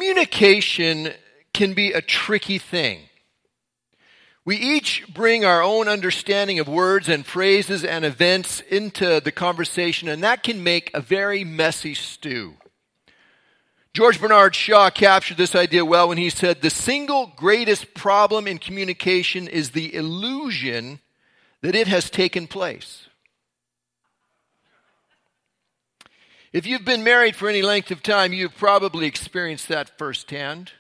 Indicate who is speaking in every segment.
Speaker 1: Communication can be a tricky thing. We each bring our own understanding of words and phrases and events into the conversation, and that can make a very messy stew. George Bernard Shaw captured this idea well when he said, "The single greatest problem in communication is the illusion that it has taken place." If you've been married for any length of time, you've probably experienced that firsthand.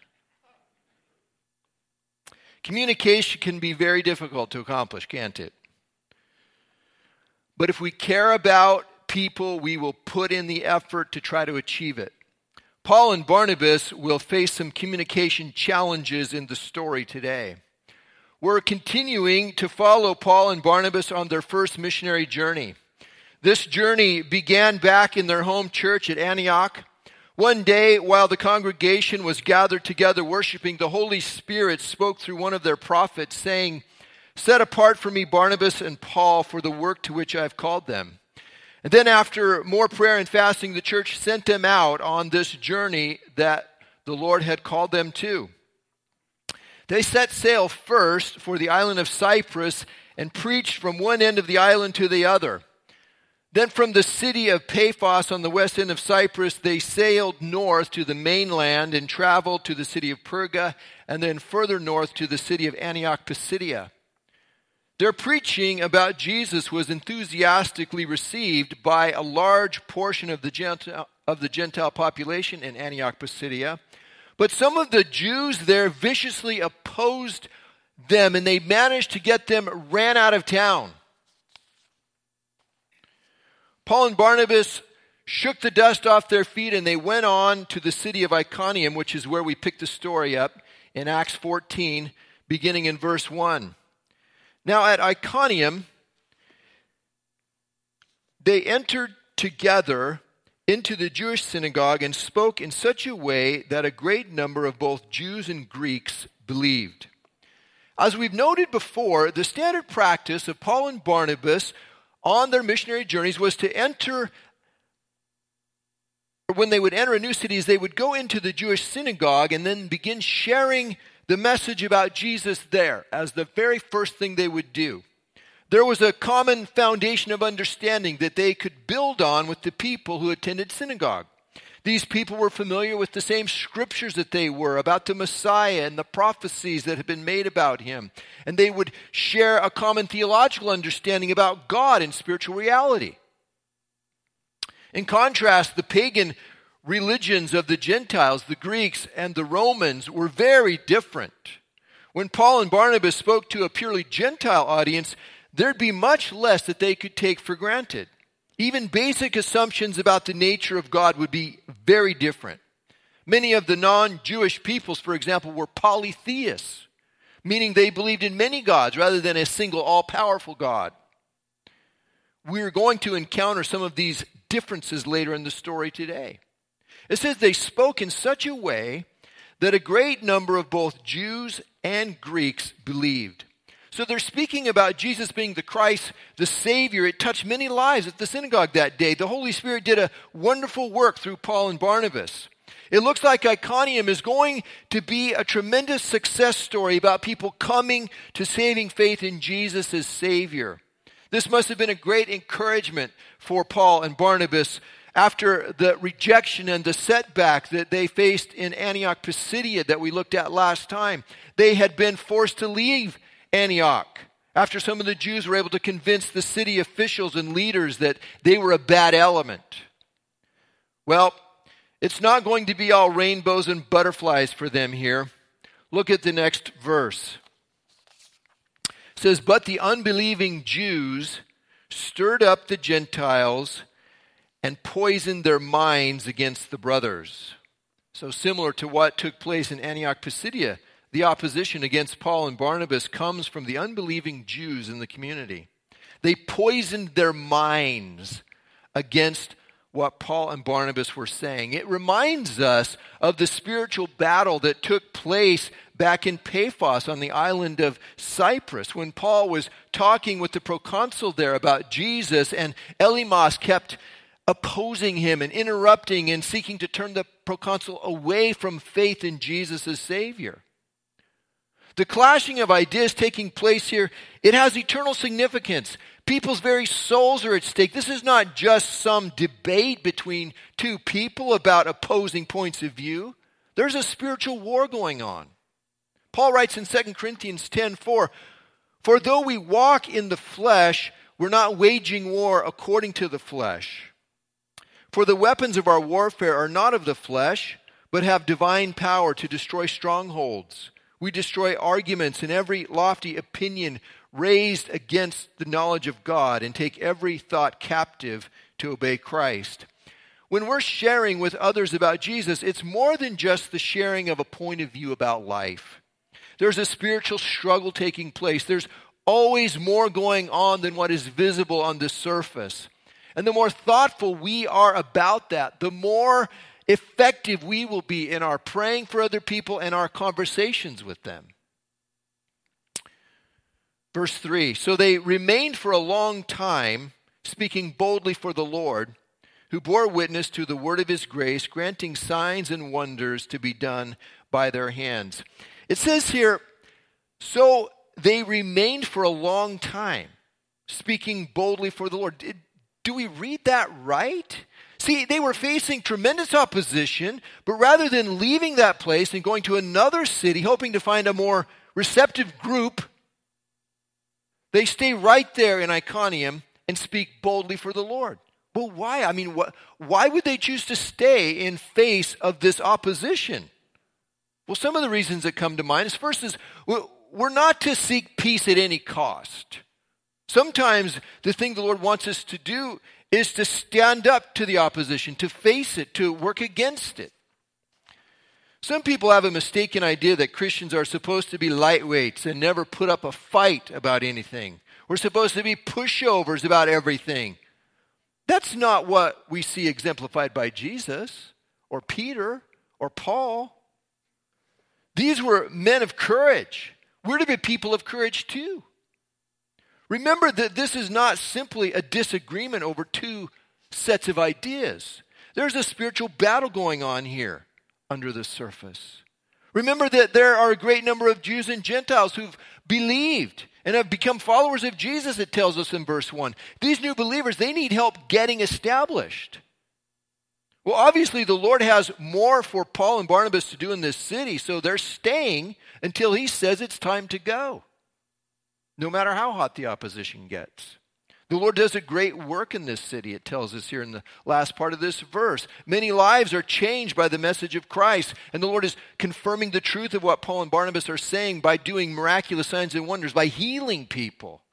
Speaker 1: Communication can be very difficult to accomplish, can't it? But if we care about people, we will put in the effort to try to achieve it. Paul and Barnabas will face some communication challenges in the story today. We're continuing to follow Paul and Barnabas on their first missionary journey. This journey began back in their home church at Antioch. One day, while the congregation was gathered together worshiping, the Holy Spirit spoke through one of their prophets, saying, "Set apart for me Barnabas and Paul for the work to which I have called them." And then after more prayer and fasting, the church sent them out on this journey that the Lord had called them to. They set sail first for the island of Cyprus and preached from one end of the island to the other. Then from the city of Paphos on the west end of Cyprus, they sailed north to the mainland and traveled to the city of Perga, and then further north to the city of Antioch Pisidia. Their preaching about Jesus was enthusiastically received by a large portion of the Gentile population in Antioch Pisidia. But some of the Jews there viciously opposed them, and they managed to get them ran out of town. Paul and Barnabas shook the dust off their feet, and they went on to the city of Iconium, which is where we picked the story up in Acts 14, beginning in verse 1. Now at Iconium, they entered together into the Jewish synagogue and spoke in such a way that a great number of both Jews and Greeks believed. As we've noted before, the standard practice of Paul and Barnabas on their missionary journeys was to when they would enter a new city, they would go into the Jewish synagogue and then begin sharing the message about Jesus there as the very first thing they would do. There was a common foundation of understanding that they could build on with the people who attended synagogue. These people were familiar with the same scriptures that they were about the Messiah and the prophecies that had been made about him. And they would share a common theological understanding about God and spiritual reality. In contrast, the pagan religions of the Gentiles, the Greeks and the Romans, were very different. When Paul and Barnabas spoke to a purely Gentile audience, there'd be much less that they could take for granted. Even basic assumptions about the nature of God would be very different. Many of the non-Jewish peoples, for example, were polytheists, meaning they believed in many gods rather than a single all-powerful God. We're going to encounter some of these differences later in the story today. It says they spoke in such a way that a great number of both Jews and Greeks believed. So they're speaking about Jesus being the Christ, the Savior. It touched many lives at the synagogue that day. The Holy Spirit did a wonderful work through Paul and Barnabas. It looks like Iconium is going to be a tremendous success story about people coming to saving faith in Jesus as Savior. This must have been a great encouragement for Paul and Barnabas after the rejection and the setback that they faced in Antioch Pisidia that we looked at last time. They had been forced to leave Antioch after some of the Jews were able to convince the city officials and leaders that they were a bad element. Well, it's not going to be all rainbows and butterflies for them here. Look at the next verse. It says, "But the unbelieving Jews stirred up the Gentiles and poisoned their minds against the brothers." So similar to what took place in Antioch Pisidia, the opposition against Paul and Barnabas comes from the unbelieving Jews in the community. They poisoned their minds against what Paul and Barnabas were saying. It reminds us of the spiritual battle that took place back in Paphos on the island of Cyprus when Paul was talking with the proconsul there about Jesus, and Elymas kept opposing him and interrupting and seeking to turn the proconsul away from faith in Jesus as Savior. The clashing of ideas taking place here, it has eternal significance. People's very souls are at stake. This is not just some debate between two people about opposing points of view. There's a spiritual war going on. Paul writes in 2 Corinthians 10:4, "For though we walk in the flesh, we're not waging war according to the flesh. For the weapons of our warfare are not of the flesh, but have divine power to destroy strongholds. We destroy arguments and every lofty opinion raised against the knowledge of God and take every thought captive to obey Christ." When we're sharing with others about Jesus, it's more than just the sharing of a point of view about life. There's a spiritual struggle taking place. There's always more going on than what is visible on the surface. And the more thoughtful we are about that, the more effective we will be in our praying for other people and our conversations with them. Verse 3, "So they remained for a long time, speaking boldly for the Lord, who bore witness to the word of his grace, granting signs and wonders to be done by their hands." It says here, so they remained for a long time, speaking boldly for the Lord. Do we read that right? See, they were facing tremendous opposition, but rather than leaving that place and going to another city, hoping to find a more receptive group, they stay right there in Iconium and speak boldly for the Lord. Well, why? I mean, why would they choose to stay in face of this opposition? Well, some of the reasons that come to mind is, first is, we're not to seek peace at any cost. Sometimes the thing the Lord wants us to do is to stand up to the opposition, to face it, to work against it. Some people have a mistaken idea that Christians are supposed to be lightweights and never put up a fight about anything. We're supposed to be pushovers about everything. That's not what we see exemplified by Jesus or Peter or Paul. These were men of courage. We're to be people of courage too. Remember that this is not simply a disagreement over two sets of ideas. There's a spiritual battle going on here under the surface. Remember that there are a great number of Jews and Gentiles who've believed and have become followers of Jesus, it tells us in verse 1. These new believers, they need help getting established. Well, obviously the Lord has more for Paul and Barnabas to do in this city, so they're staying until he says it's time to go, no matter how hot the opposition gets. The Lord does a great work in this city, it tells us here in the last part of this verse. Many lives are changed by the message of Christ, and the Lord is confirming the truth of what Paul and Barnabas are saying by doing miraculous signs and wonders, by healing people.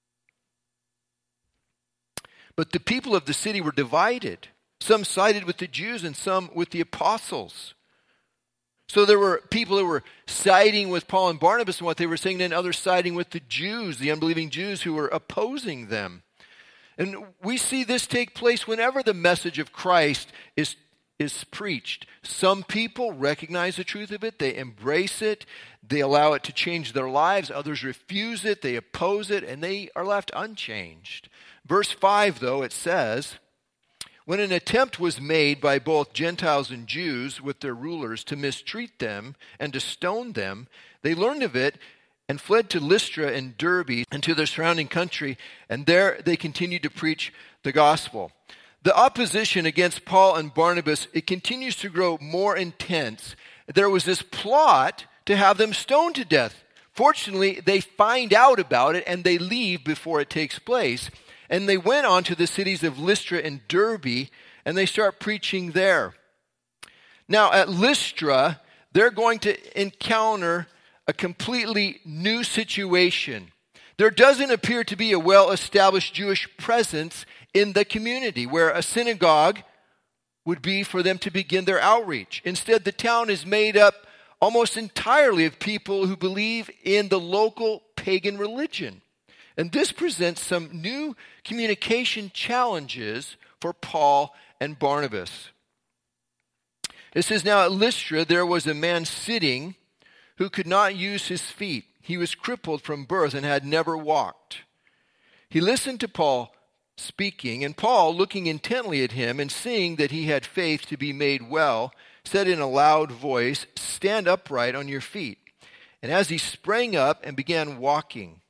Speaker 1: But the people of the city were divided. Some sided with the Jews and some with the apostles. So there were people who were siding with Paul and Barnabas and what they were saying, and others siding with the Jews, the unbelieving Jews who were opposing them. And we see this take place whenever the message of Christ is preached. Some people recognize the truth of it, they embrace it, they allow it to change their lives. Others refuse it, they oppose it, and they are left unchanged. Verse 5, though, it says, "When an attempt was made by both Gentiles and Jews with their rulers to mistreat them and to stone them, they learned of it and fled to Lystra and Derbe and to the surrounding country, and there they continued to preach the gospel." The opposition against Paul and Barnabas, it continues to grow more intense. There was this plot to have them stoned to death. Fortunately, they find out about it and they leave before it takes place. And they went on to the cities of Lystra and Derbe, and they start preaching there. Now, at Lystra, they're going to encounter a completely new situation. There doesn't appear to be a well-established Jewish presence in the community where a synagogue would be for them to begin their outreach. Instead, the town is made up almost entirely of people who believe in the local pagan religion. And this presents some new communication challenges for Paul and Barnabas. It says, "Now at Lystra there was a man sitting who could not use his feet. He was crippled from birth and had never walked. He listened to Paul speaking, and Paul, looking intently at him and seeing that he had faith to be made well, said in a loud voice, "Stand upright on your feet." And as he sprang up and began walking.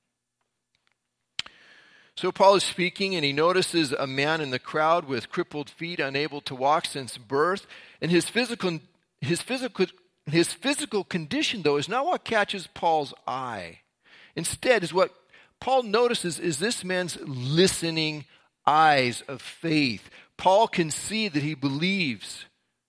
Speaker 1: So Paul is speaking, and he notices a man in the crowd with crippled feet, unable to walk since birth. And his physical condition, though, is not what catches Paul's eye. Instead, is what Paul notices is this man's listening eyes of faith. Paul can see that he believes.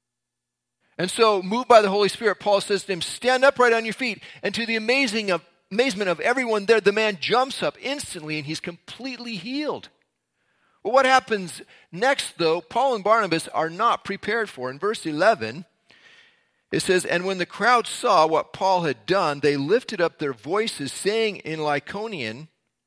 Speaker 1: And so, moved by the Holy Spirit, Paul says to him, "Stand upright on your feet." And to the amazement of everyone there, the man jumps up instantly and he's completely healed. Well, what happens next, though, Paul and Barnabas are not prepared for. In verse 11, it says, "And when the crowd saw what Paul had done, they lifted up their voices, saying in Lycaonian,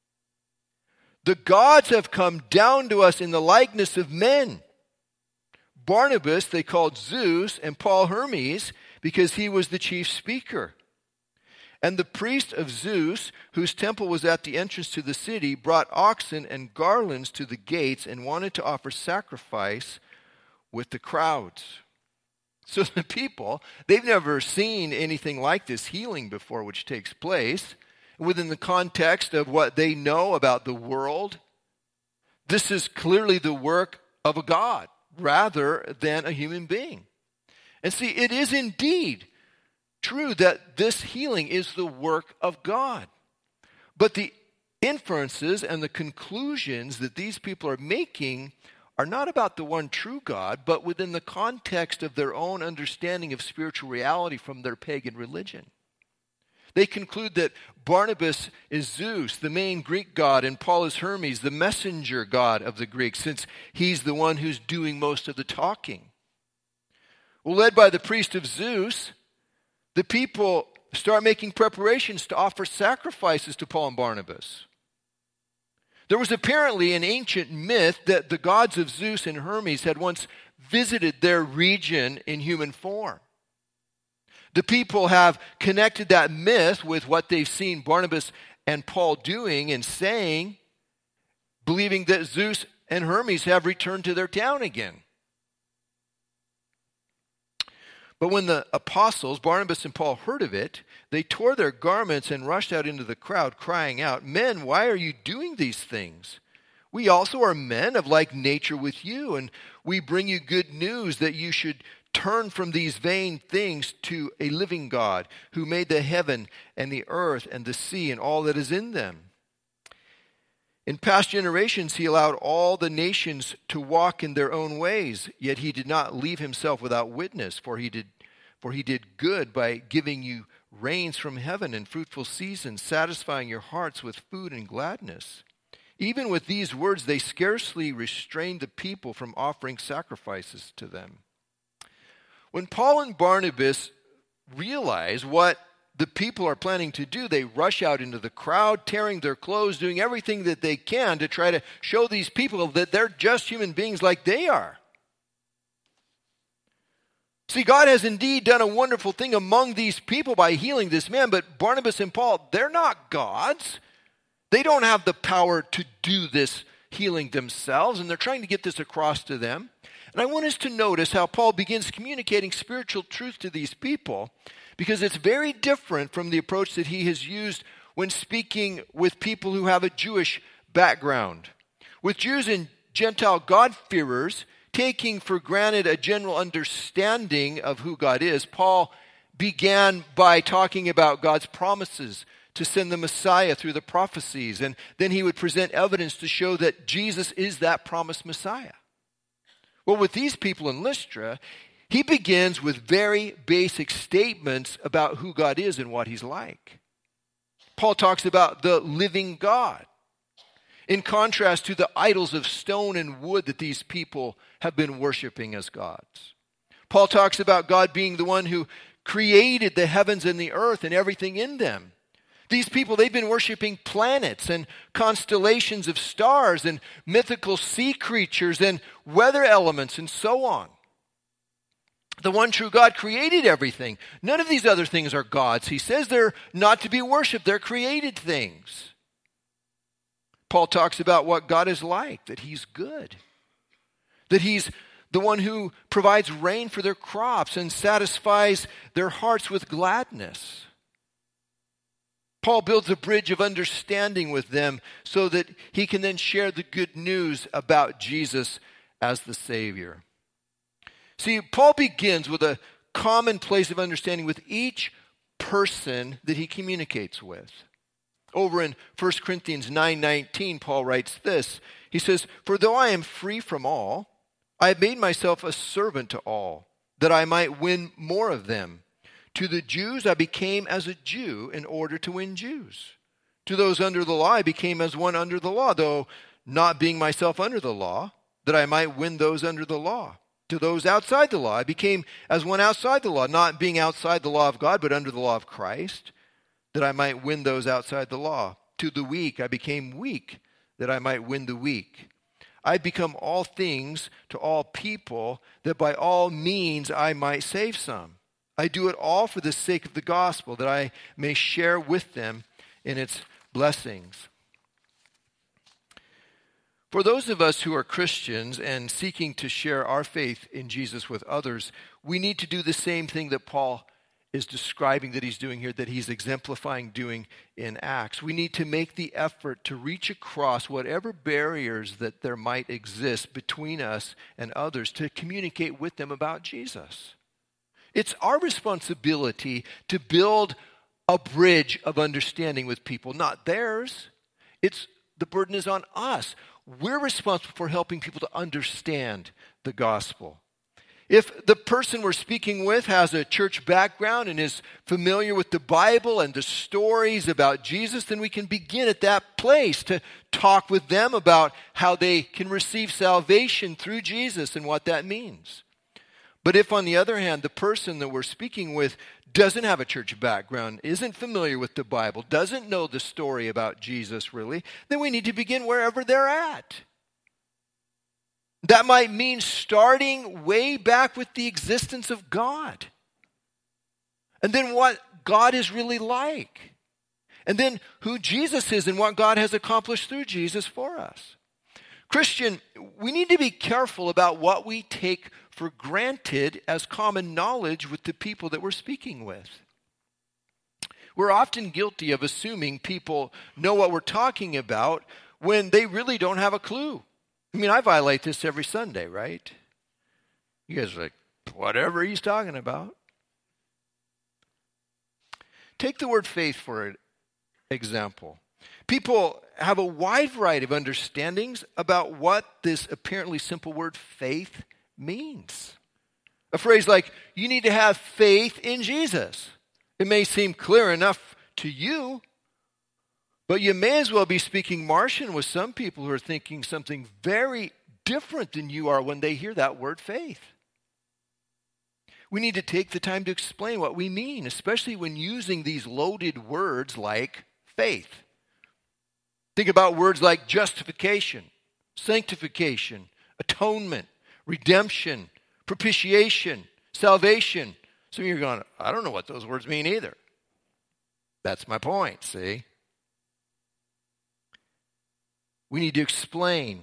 Speaker 1: 'The gods have come down to us in the likeness of men.' Barnabas they called Zeus, and Paul Hermes, because he was the chief speaker. And the priest of Zeus, whose temple was at the entrance to the city, brought oxen and garlands to the gates and wanted to offer sacrifice with the crowds." So the people, they've never seen anything like this healing before which takes place. Within the context of what they know about the world, this is clearly the work of a god rather than a human being. And see, it is indeed true that this healing is the work of God. But the inferences and the conclusions that these people are making are not about the one true God, but within the context of their own understanding of spiritual reality from their pagan religion. They conclude that Barnabas is Zeus, the main Greek god, and Paul is Hermes, the messenger god of the Greeks, since he's the one who's doing most of the talking. Well, led by the priest of Zeus, the people start making preparations to offer sacrifices to Paul and Barnabas. There was apparently an ancient myth that the gods of Zeus and Hermes had once visited their region in human form. The people have connected that myth with what they've seen Barnabas and Paul doing and saying, believing that Zeus and Hermes have returned to their town again. But when the apostles, Barnabas and Paul, heard of it, they tore their garments and rushed out into the crowd, crying out, "Men, why are you doing these things? We also are men of like nature with you, and we bring you good news that you should turn from these vain things to a living God who made the heaven and the earth and the sea and all that is in them. In past generations, he allowed all the nations to walk in their own ways, yet he did not leave himself without witness, for he did good by giving you rains from heaven and fruitful seasons, satisfying your hearts with food and gladness." Even with these words, they scarcely restrained the people from offering sacrifices to them. When Paul and Barnabas realize what the people are planning to do, they rush out into the crowd, tearing their clothes, doing everything that they can to try to show these people that they're just human beings like they are. See, God has indeed done a wonderful thing among these people by healing this man, but Barnabas and Paul, they're not gods. They don't have the power to do this healing themselves, and they're trying to get this across to them. And I want us to notice how Paul begins communicating spiritual truth to these people, because it's very different from the approach that he has used when speaking with people who have a Jewish background. With Jews and Gentile God-fearers taking for granted a general understanding of who God is, Paul began by talking about God's promises to send the Messiah through the prophecies, and then he would present evidence to show that Jesus is that promised Messiah. Well, with these people in Lystra, he begins with very basic statements about who God is and what he's like. Paul talks about the living God, in contrast to the idols of stone and wood that these people have been worshiping as gods. Paul talks about God being the one who created the heavens and the earth and everything in them. These people, they've been worshiping planets and constellations of stars and mythical sea creatures and weather elements and so on. The one true God created everything. None of these other things are gods. He says they're not to be worshipped. They're created things. Paul talks about what God is like, that he's good, that he's the one who provides rain for their crops and satisfies their hearts with gladness. Paul builds a bridge of understanding with them so that he can then share the good news about Jesus as the Savior. See, Paul begins with a common place of understanding with each person that he communicates with. Over in 1 Corinthians 9:19, Paul writes this. He says, "For though I am free from all, I have made myself a servant to all, that I might win more of them. To the Jews I became as a Jew in order to win Jews. To those under the law I became as one under the law, though not being myself under the law, that I might win those under the law. To those outside the law I became as one outside the law, not being outside the law of God, but under the law of Christ, that I might win those outside the law. To the weak I became weak, that I might win the weak. I become all things to all people, that by all means I might save some. I do it all for the sake of the gospel, that I may share with them in its blessings." For those of us who are Christians and seeking to share our faith in Jesus with others, we need to do the same thing that Paul is describing that he's doing here, that he's exemplifying doing in Acts. We need to make the effort to reach across whatever barriers that there might exist between us and others to communicate with them about Jesus. It's our responsibility to build a bridge of understanding with people, not theirs. The burden is on us. We're responsible for helping people to understand the gospel. If the person we're speaking with has a church background and is familiar with the Bible and the stories about Jesus, then we can begin at that place to talk with them about how they can receive salvation through Jesus and what that means. But if, on the other hand, the person that we're speaking with doesn't have a church background, isn't familiar with the Bible, doesn't know the story about Jesus really, then we need to begin wherever they're at. That might mean starting way back with the existence of God. And then what God is really like. And then who Jesus is and what God has accomplished through Jesus for us. Christian, we need to be careful about what we take for granted as common knowledge with the people that we're speaking with. We're often guilty of assuming people know what we're talking about when they really don't have a clue. I mean, I violate this every Sunday, right? You guys are like, whatever he's talking about. Take the word faith for an example. People have a wide variety of understandings about what this apparently simple word faith means. A phrase like, you need to have faith in Jesus. It may seem clear enough to you, but you may as well be speaking Martian with some people who are thinking something very different than you are when they hear that word faith. We need to take the time to explain what we mean, especially when using these loaded words like faith. Think about words like justification, sanctification, atonement, redemption, propitiation, salvation. Some of you are going, I don't know what those words mean either. That's my point, see? We need to explain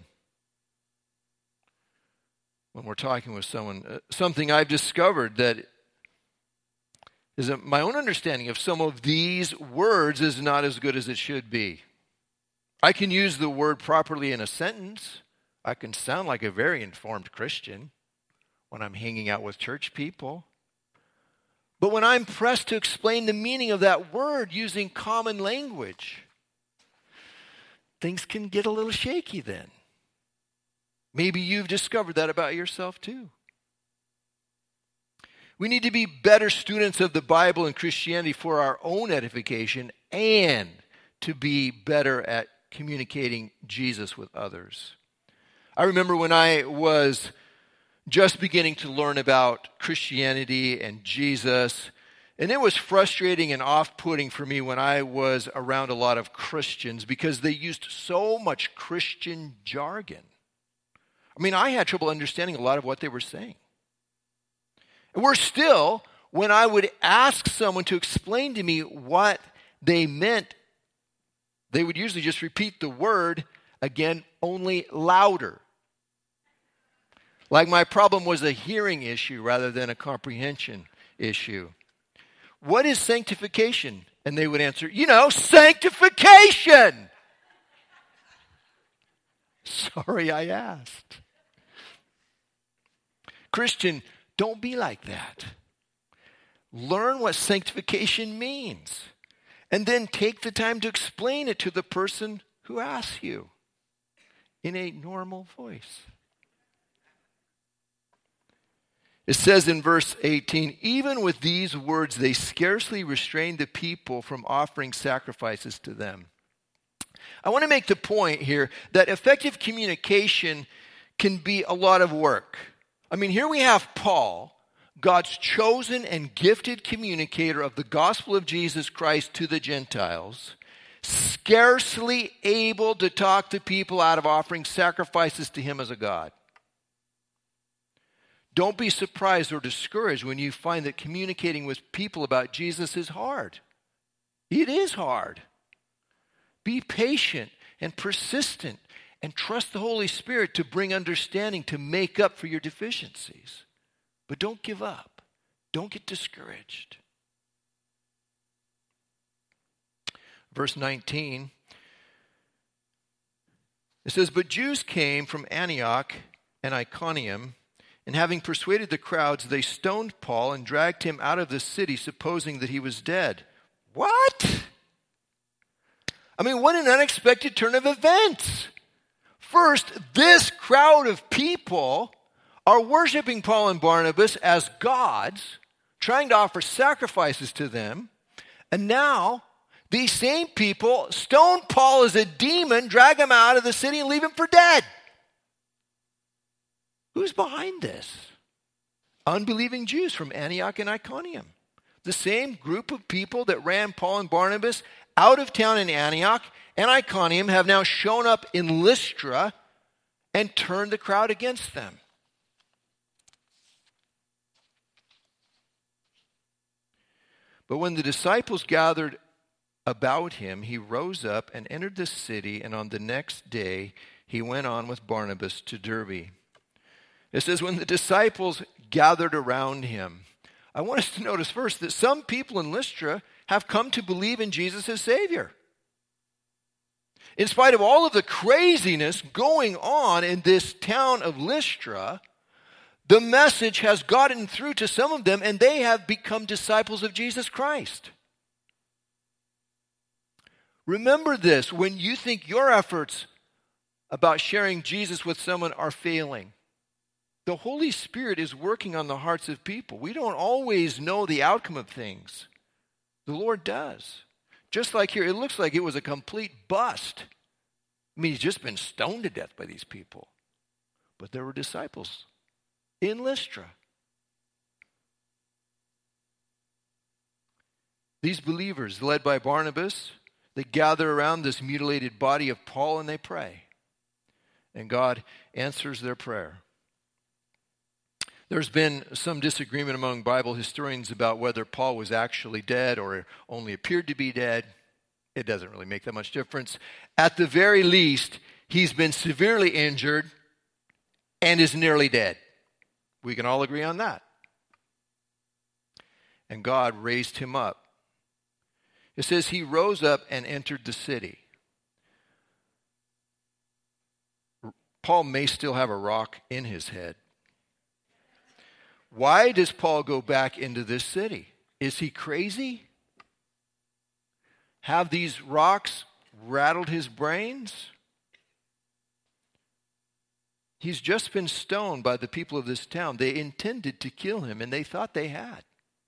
Speaker 1: when we're talking with someone. Something I've discovered that is that my own understanding of some of these words is not as good as it should be. I can use the word properly in a sentence. I can sound like a very informed Christian when I'm hanging out with church people. But when I'm pressed to explain the meaning of that word using common language, things can get a little shaky then. Maybe you've discovered that about yourself too. We need to be better students of the Bible and Christianity for our own edification and to be better at communicating Jesus with others. I remember when I was just beginning to learn about Christianity and Jesus, and it was frustrating and off-putting for me when I was around a lot of Christians because they used so much Christian jargon. I mean, I had trouble understanding a lot of what they were saying. And worse still, when I would ask someone to explain to me what they meant, they would usually just repeat the word Again, only louder. Like my problem was a hearing issue rather than a comprehension issue. What is sanctification? And they would answer, sanctification. Sorry I asked. Christian, don't be like that. Learn what sanctification means. And then take the time to explain it to the person who asks you in a normal voice. It says in verse 18, even with these words, they scarcely restrained the people from offering sacrifices to them. I want to make the point here that effective communication can be a lot of work. I mean, here we have Paul, God's chosen and gifted communicator of the gospel of Jesus Christ to the Gentiles, scarcely able to talk the people out of offering sacrifices to him as a God. Don't be surprised or discouraged when you find that communicating with people about Jesus is hard. It is hard. Be patient and persistent and trust the Holy Spirit to bring understanding to make up for your deficiencies. But don't give up. Don't get discouraged. Verse 19, it says, but Jews came from Antioch and Iconium, and having persuaded the crowds, they stoned Paul and dragged him out of the city, supposing that he was dead. What? I mean, what an unexpected turn of events. First, this crowd of people are worshiping Paul and Barnabas as gods, trying to offer sacrifices to them. And now, these same people stone Paul as a demon, drag him out of the city, and leave him for dead. Who's behind this? Unbelieving Jews from Antioch and Iconium. The same group of people that ran Paul and Barnabas out of town in Antioch and Iconium have now shown up in Lystra and turned the crowd against them. But when the disciples gathered about him, he rose up and entered the city, and on the next day he went on with Barnabas to Derbe. It says, when the disciples gathered around him. I want us to notice first that some people in Lystra have come to believe in Jesus as Savior. In spite of all of the craziness going on in this town of Lystra, the message has gotten through to some of them, and they have become disciples of Jesus Christ. Remember this when you think your efforts about sharing Jesus with someone are failing. The Holy Spirit is working on the hearts of people. We don't always know the outcome of things. The Lord does. Just like here, it looks like it was a complete bust. I mean, he's just been stoned to death by these people. But there were disciples in Lystra. These believers, led by Barnabas, they gather around this mutilated body of Paul and they pray. And God answers their prayer. There's been some disagreement among Bible historians about whether Paul was actually dead or only appeared to be dead. It doesn't really make that much difference. At the very least, he's been severely injured and is nearly dead. We can all agree on that. And God raised him up. It says he rose up and entered the city. Paul may still have a rock in his head. Why does Paul go back into this city? Is he crazy? Have these rocks rattled his brains? He's just been stoned by the people of this town. They intended to kill him, and they thought they had.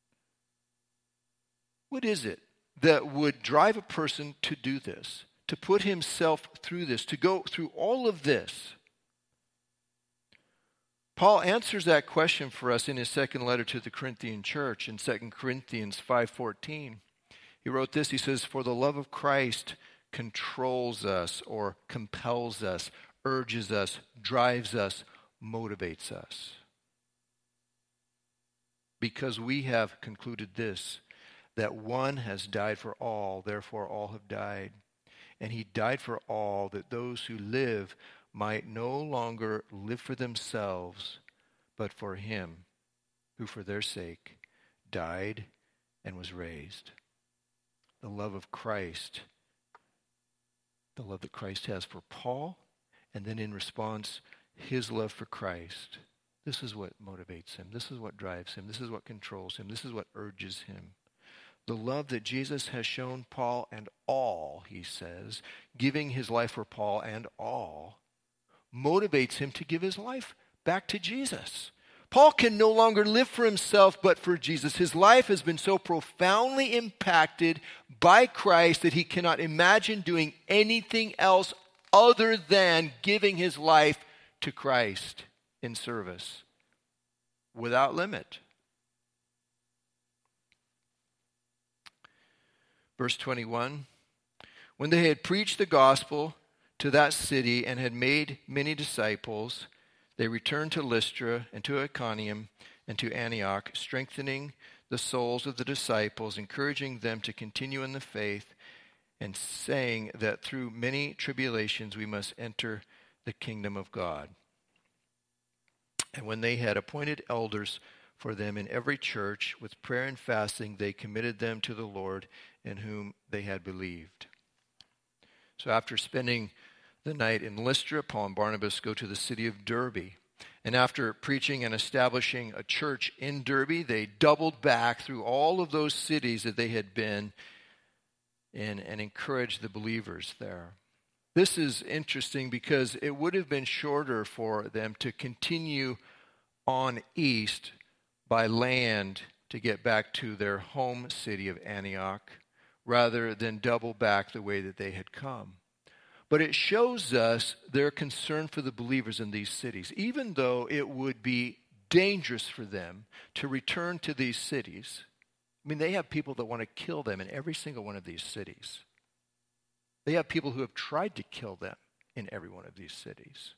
Speaker 1: What is it that would drive a person to do this, to put himself through this, to go through all of this? Paul answers that question for us in his second letter to the Corinthian church in 2 Corinthians 5:14. He wrote this, he says, "For the love of Christ controls us or compels us, urges us, drives us, motivates us. Because we have concluded this, that one has died for all, therefore all have died. and he died for all, that those who live might no longer live for themselves, but for him who for their sake died and was raised. The love of Christ, the love that Christ has for Paul, and then in response, his love for Christ. This is what motivates him. This is what drives him. This is what controls him. This is what urges him. The love that Jesus has shown Paul and all, he says, giving his life for Paul and all, motivates him to give his life back to Jesus. Paul can no longer live for himself but for Jesus. His life has been so profoundly impacted by Christ that he cannot imagine doing anything else other than giving his life to Christ in service without limit. Verse 21, when they had preached the gospel to that city and had made many disciples, they returned to Lystra and to Iconium and to Antioch, strengthening the souls of the disciples, encouraging them to continue in the faith, and saying that through many tribulations we must enter the kingdom of God. And when they had appointed elders for them in every church, with prayer and fasting, they committed them to the Lord in whom they had believed. So after spending the night in Lystra, Paul and Barnabas go to the city of Derbe. And after preaching and establishing a church in Derbe, they doubled back through all of those cities that they had been in and encouraged the believers there. This is interesting because it would have been shorter for them to continue on east by land to get back to their home city of Antioch, rather than double back the way that they had come. But it shows us their concern for the believers in these cities. Even though it would be dangerous for them to return to these cities, I mean, they have people that want to kill them in every single one of these cities. They have people who have tried to kill them in every one of these cities.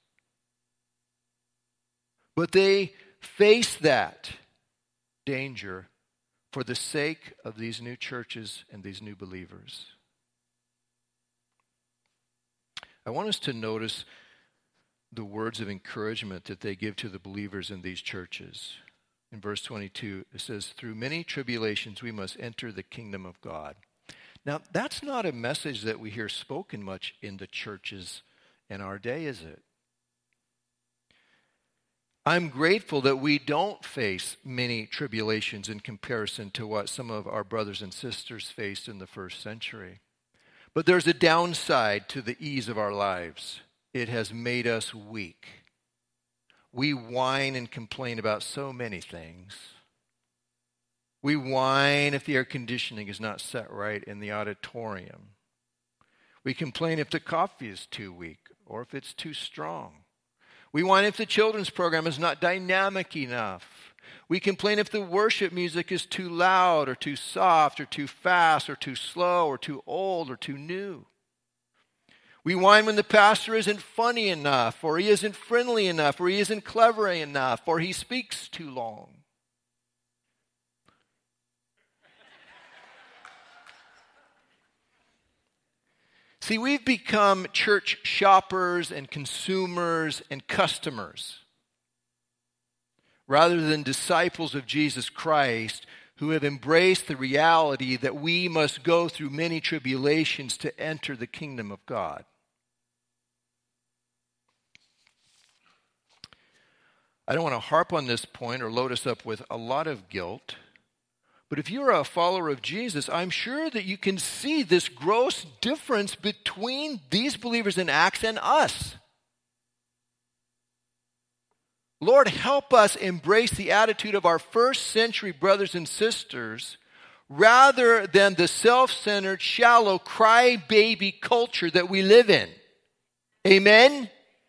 Speaker 1: But they face that danger for the sake of these new churches and these new believers. I want us to notice the words of encouragement that they give to the believers in these churches. In verse 22, it says, through many tribulations we must enter the kingdom of God. Now, that's not a message that we hear spoken much in the churches in our day, is it? I'm grateful that we don't face many tribulations in comparison to what some of our brothers and sisters faced in the first century. But there's a downside to the ease of our lives. It has made us weak. We whine and complain about so many things. We whine if the air conditioning is not set right in the auditorium. We complain if the coffee is too weak or if it's too strong. We whine if the children's program is not dynamic enough. We complain if the worship music is too loud or too soft or too fast or too slow or too old or too new. We whine when the pastor isn't funny enough, or he isn't friendly enough, or he isn't clever enough, or he speaks too long. See, we've become church shoppers and consumers and customers rather than disciples of Jesus Christ who have embraced the reality that we must go through many tribulations to enter the kingdom of God. I don't want to harp on this point or load us up with a lot of guilt. But if you're a follower of Jesus, I'm sure that you can see this gross difference between these believers in Acts and us. Lord, help us embrace the attitude of our first century brothers and sisters rather than the self-centered, shallow, crybaby culture that we live in. Amen?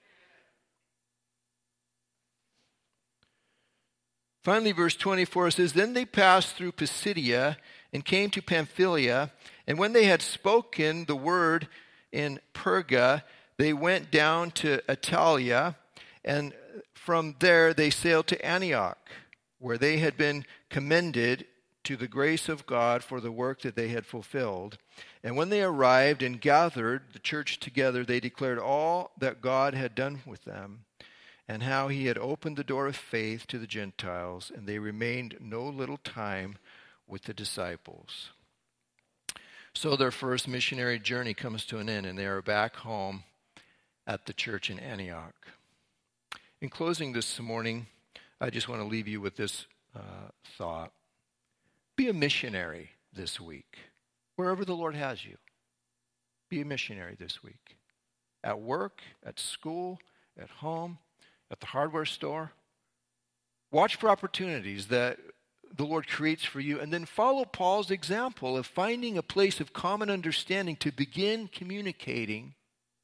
Speaker 1: Finally, verse 24 says, then they passed through Pisidia and came to Pamphylia, and when they had spoken the word in Perga, they went down to Attalia, and from there they sailed to Antioch, where they had been commended to the grace of God for the work that they had fulfilled. And when they arrived and gathered the church together, they declared all that God had done with them and how he had opened the door of faith to the Gentiles, and they remained no little time with the disciples. So their first missionary journey comes to an end, and they are back home at the church in Antioch. In closing this morning, I just want to leave you with this thought. Be a missionary this week, wherever the Lord has you. Be a missionary this week. At work, at school, at home, at the hardware store. Watch for opportunities that the Lord creates for you, and then follow Paul's example of finding a place of common understanding to begin communicating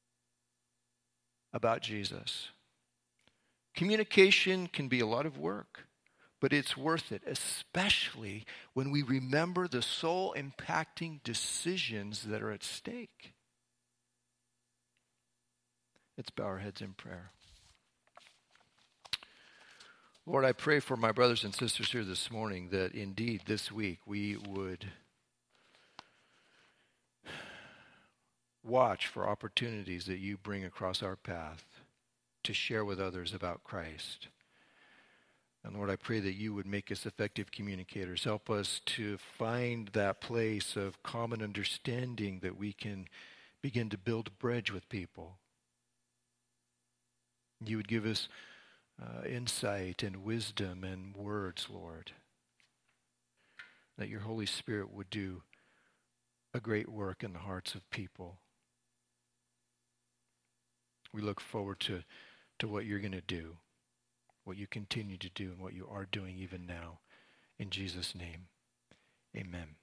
Speaker 1: about Jesus. Communication can be a lot of work, but it's worth it, especially when we remember the soul-impacting decisions that are at stake. Let's bow our heads in prayer. Lord, I pray for my brothers and sisters here this morning that indeed this week we would watch for opportunities that you bring across our path to share with others about Christ. And Lord, I pray that you would make us effective communicators. Help us to find that place of common understanding that we can begin to build a bridge with people. You would give us insight and wisdom and words, Lord. That your Holy Spirit would do a great work in the hearts of people. We look forward to what you're going to do, what you continue to do, and what you are doing even now. In Jesus' name, amen.